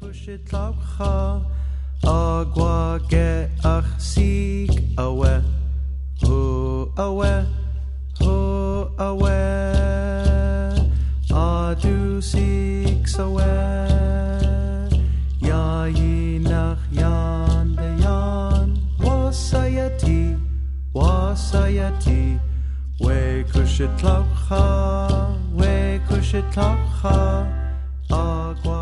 Tlaucha agua ge ach sig awe hu awe adu sig awe ya yinach yan de yan wasayati we kushit tlaucha agua